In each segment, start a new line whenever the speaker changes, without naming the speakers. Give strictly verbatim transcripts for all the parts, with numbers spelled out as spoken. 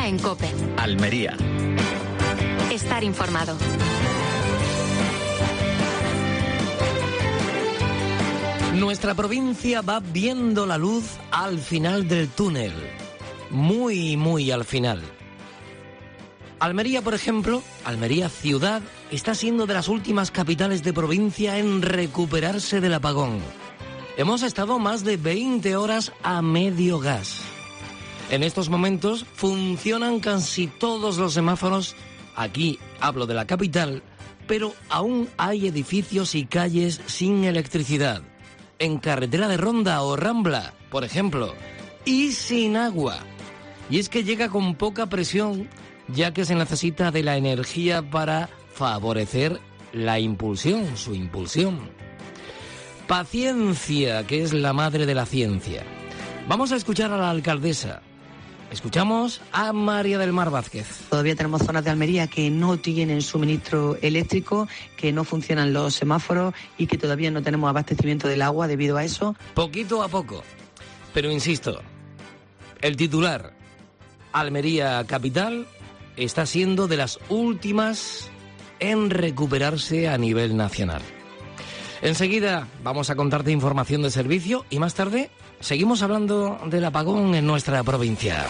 en COPE.
Almería.
Estar informado.
Nuestra provincia va viendo la luz al final del túnel. Muy, muy al final. Almería, por ejemplo, Almería ciudad, está siendo de las últimas capitales de provincia en recuperarse del apagón. Hemos estado más de veinte horas a medio gas. En estos momentos funcionan casi todos los semáforos. Aquí hablo de la capital, pero aún hay edificios y calles sin electricidad. En carretera de Ronda o Rambla, por ejemplo, y sin agua. Y es que llega con poca presión, ya que se necesita de la energía para favorecer la impulsión, su impulsión. Paciencia, que es la madre de la ciencia. Vamos a escuchar a la alcaldesa. Escuchamos a María del Mar Vázquez.
Todavía tenemos zonas de Almería que no tienen suministro eléctrico, que no funcionan los semáforos y que todavía no tenemos abastecimiento del agua debido a eso.
Poquito a poco. Pero insisto, el titular, Almería capital, está siendo de las últimas en recuperarse a nivel nacional. Enseguida vamos a contarte información de servicio y más tarde seguimos hablando del apagón en nuestra provincia.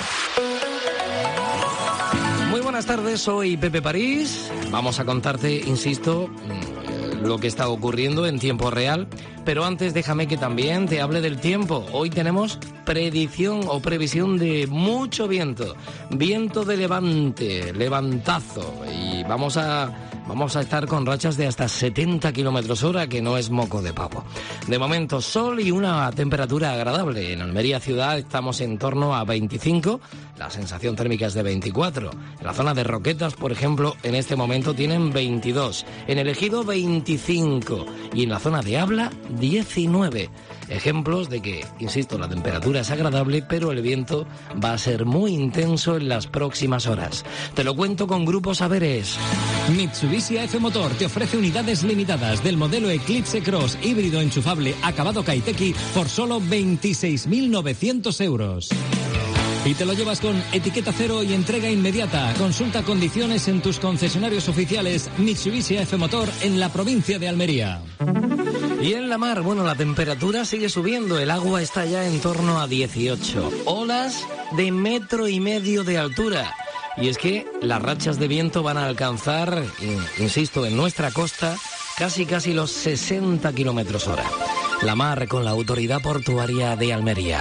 Muy buenas tardes, soy Pepe París. Vamos a contarte, insisto, lo que está ocurriendo en tiempo real. Pero antes déjame que también te hable del tiempo. Hoy tenemos predicción o previsión de mucho viento. Viento de levante, levantazo. Y vamos a... Vamos a estar con rachas de hasta setenta kilómetros hora, que no es moco de pavo. De momento, sol y una temperatura agradable. En Almería ciudad estamos en torno a veinticinco, la sensación térmica es de veinticuatro. En la zona de Roquetas, por ejemplo, en este momento tienen veintidós. En el Ejido, veinticinco. Y en la zona de Abla, diecinueve. Ejemplos de que, insisto, la temperatura es agradable, pero el viento va a ser muy intenso en las próximas horas. Te lo cuento con Grupo Saberes.
Mitsubishi A F Motor te ofrece unidades limitadas del modelo Eclipse Cross híbrido enchufable acabado Kaiteki por solo veintiséis mil novecientos euros. Y te lo llevas con etiqueta cero y entrega inmediata. Consulta condiciones en tus concesionarios oficiales Mitsubishi A F Motor en la provincia de Almería.
Y en la mar, bueno, la temperatura sigue subiendo, el agua está ya en torno a dieciocho. Olas de metro y medio de altura. Y es que las rachas de viento van a alcanzar, insisto, en nuestra costa, casi casi los sesenta kilómetros hora. La mar con la Autoridad Portuaria de Almería.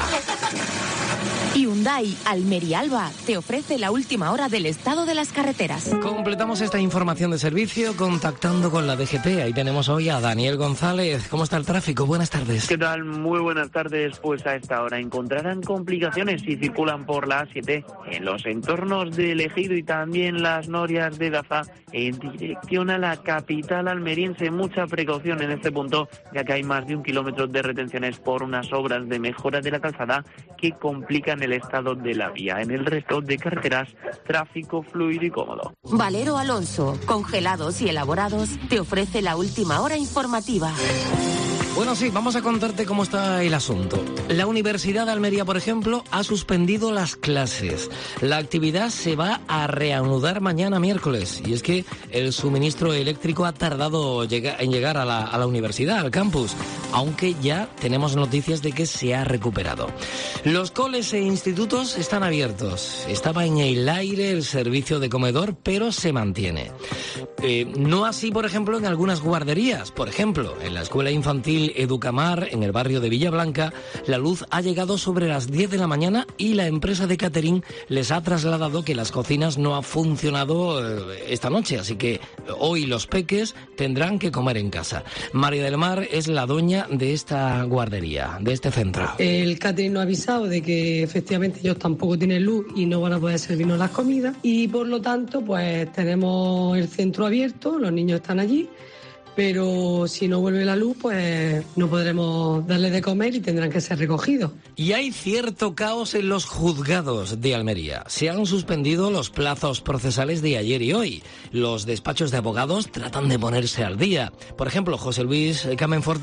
Hyundai Almería Alba te ofrece la última hora del estado de las carreteras.
Completamos esta información de servicio contactando con la D G T. Ahí tenemos hoy a Daniel González. ¿Cómo está el tráfico? Buenas tardes.
¿Qué tal? Muy buenas tardes. Pues a esta hora encontrarán complicaciones si circulan por la A siete en los entornos de Ejido y también las Norias de Daza en dirección a la capital almeriense. Mucha precaución en este punto, ya que hay más de un kilómetro de retenciones por unas obras de mejora de la calzada que complican el estado de la vía. En el resto de carreteras, tráfico fluido y cómodo.
Valero Alonso, congelados y elaborados, te ofrece la última hora informativa.
Bueno, sí, vamos a contarte cómo está el asunto. La Universidad de Almería, por ejemplo, ha suspendido las clases. La actividad se va a reanudar mañana miércoles. Y es que el suministro eléctrico ha tardado en llegar a la, a la universidad, al campus, aunque ya tenemos noticias de que se ha recuperado. Los coles e institutos están abiertos. Estaba en el aire el servicio de comedor, pero se mantiene. Eh, no así, por ejemplo, en algunas guarderías. Por ejemplo, en la escuela infantil Educamar, en el barrio de Villablanca, la luz ha llegado sobre las diez de la mañana y la empresa de catering les ha trasladado que las cocinas no han funcionado eh, esta noche, así que hoy los peques tendrán que comer en casa. María del Mar es la dueña de esta guardería, de este centro.
El catering nos ha avisado de que efectivamente ellos tampoco tienen luz y no van a poder servirnos las comidas y por lo tanto pues tenemos el centro abierto, los niños están allí, pero si no vuelve la luz, pues no podremos darle de comer y tendrán que ser recogidos.
Y hay cierto caos en los juzgados de Almería. Se han suspendido los plazos procesales de ayer y hoy. Los despachos de abogados tratan de ponerse al día. Por ejemplo, José Luis Camenforte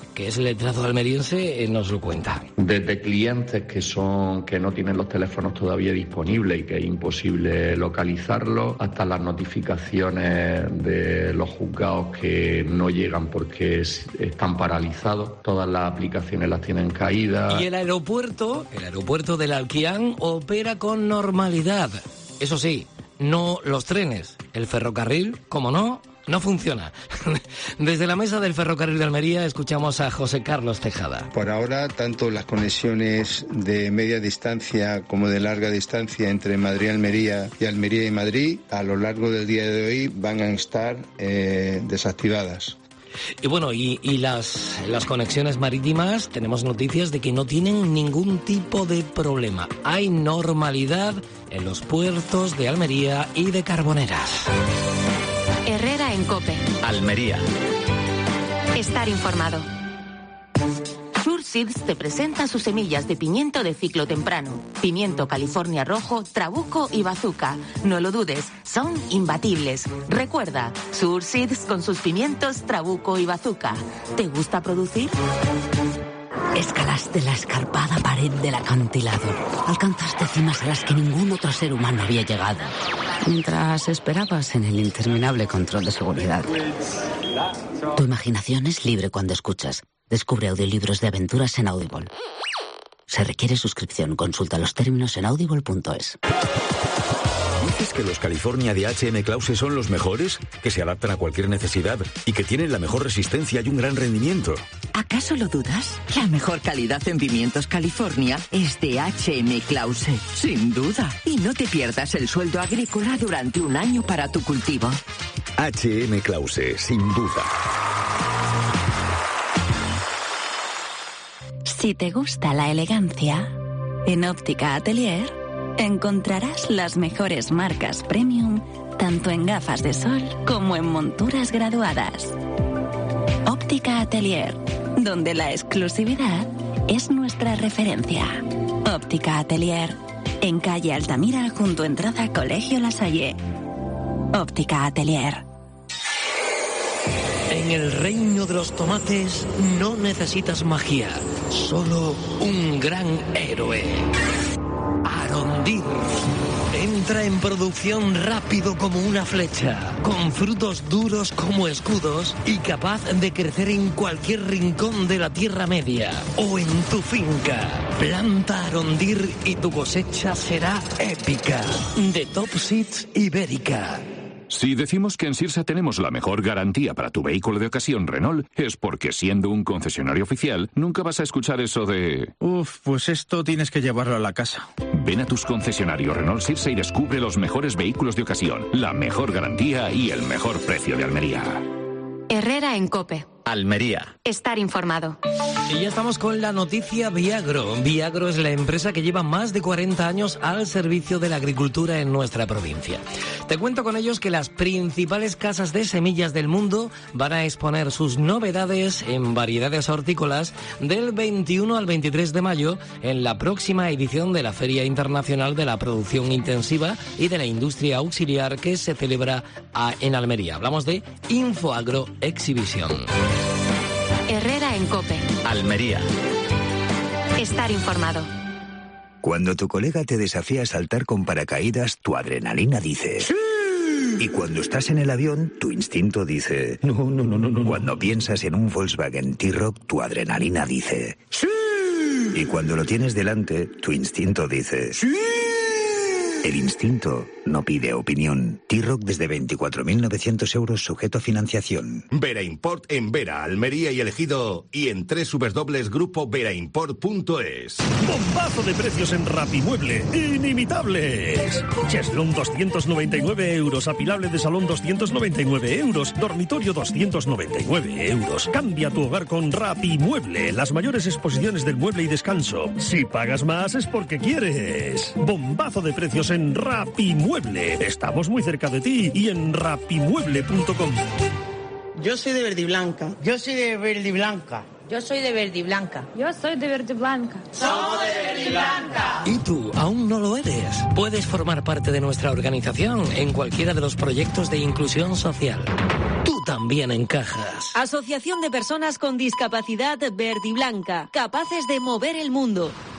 que es letrado almeriense, nos lo cuenta.
Desde clientes que son que no tienen los teléfonos todavía disponibles y que es imposible localizarlos, hasta las notificaciones de los juzgados que no llegan porque están paralizados. Todas las aplicaciones las tienen caídas.
Y el aeropuerto, el aeropuerto del Alquián opera con normalidad. Eso sí, no los trenes. El ferrocarril, como no, no funciona. Desde la mesa del ferrocarril de Almería escuchamos a José Carlos Tejada.
Por ahora, tanto las conexiones de media distancia como de larga distancia entre Madrid y Almería y Almería y Madrid, a lo largo del día de hoy van a estar eh, desactivadas.
Y bueno, y, y las, las conexiones marítimas, tenemos noticias de que no tienen ningún tipo de problema. Hay normalidad en los puertos de Almería y de Carboneras.
Herrera en COPE.
Almería.
Estar informado. Surseeds te presenta sus semillas de pimiento de ciclo temprano. Pimiento California rojo, trabuco y bazooka. No lo dudes, son imbatibles. Recuerda, Surseeds con sus pimientos trabuco y bazooka. ¿Te gusta producir?
Escalaste la escarpada pared del acantilado. Alcanzaste cimas a las que ningún otro ser humano había llegado. Mientras esperabas en el interminable control de seguridad. Tu imaginación es libre cuando escuchas. Descubre audiolibros de aventuras en Audible. Se requiere suscripción. Consulta los términos en audible punto es.
¿Dices que los California de H M Klause son los mejores? ¿Que se adaptan a cualquier necesidad y que tienen la mejor resistencia y un gran rendimiento?
¿Acaso lo dudas? La mejor calidad en pimientos California es de H M Klause, sin duda. Y no te pierdas el sueldo agrícola durante un año para tu cultivo.
H M Klause, sin duda.
Si te gusta la elegancia, en Óptica Atelier encontrarás las mejores marcas premium, tanto en gafas de sol como en monturas graduadas. Óptica Atelier, donde la exclusividad es nuestra referencia. Óptica Atelier, en calle Altamira, junto a entrada Colegio La Salle. Óptica Atelier.
En el reino de los tomates no necesitas magia, solo un gran héroe. Arondir. Entra en producción rápido como una flecha, con frutos duros como escudos y capaz de crecer en cualquier rincón de la Tierra Media o en tu finca. Planta Arondir y tu cosecha será épica. De Top Seeds Ibérica.
Si decimos que en Sirsa tenemos la mejor garantía para tu vehículo de ocasión Renault, es porque siendo un concesionario oficial, nunca vas a escuchar eso de...
Uf, pues esto tienes que llevarlo a la casa.
Ven a tus concesionarios Renault Sirsa y descubre los mejores vehículos de ocasión, la mejor garantía y el mejor precio de Almería.
Herrera en COPE.
Almería.
Estar informado.
Y ya estamos con la noticia Viagro. Viagro es la empresa que lleva más de cuarenta años al servicio de la agricultura en nuestra provincia. Te cuento con ellos que las principales casas de semillas del mundo van a exponer sus novedades en variedades hortícolas del veintiuno al veintitrés de mayo en la próxima edición de la Feria Internacional de la Producción Intensiva y de la Industria Auxiliar que se celebra en Almería. Hablamos de InfoAgro Exhibition.
Herrera en COPE.
Almería.
Estar informado.
Cuando tu colega te desafía a saltar con paracaídas, tu adrenalina dice... ¡Sí! Y cuando estás en el avión, tu instinto dice... No, no, no, no, no. Cuando piensas en un Volkswagen T-Roc, tu adrenalina dice... ¡Sí! Y cuando lo tienes delante, tu instinto dice... ¡Sí! El instinto no pide opinión. T-Roc desde veinticuatro mil novecientos euros sujeto a financiación.
Vera Import en Vera, Almería y Elegido y en doble u doble u doble u punto grupo vera import punto es.
Bombazo de precios en Rapimueble. Inimitables. Cheslón doscientos noventa y nueve euros. Apilable de salón doscientos noventa y nueve euros. Dormitorio doscientos noventa y nueve euros. Cambia tu hogar con Rapimueble. Las mayores exposiciones del mueble y descanso. Si pagas más es porque quieres. Bombazo de precios en Rapimueble. Estamos muy cerca de ti y en rapimueble punto com.
Yo soy de verde y blanca.
Yo soy de verde y blanca.
Yo soy de verde y blanca.
Yo soy de verde y blanca.
¡Somos de verde y blanca!
¿Y tú aún no lo eres? Puedes formar parte de nuestra organización en cualquiera de los proyectos de inclusión social. tú también encajas.
Asociación de Personas con Discapacidad Verde y Blanca, capaces de mover el mundo.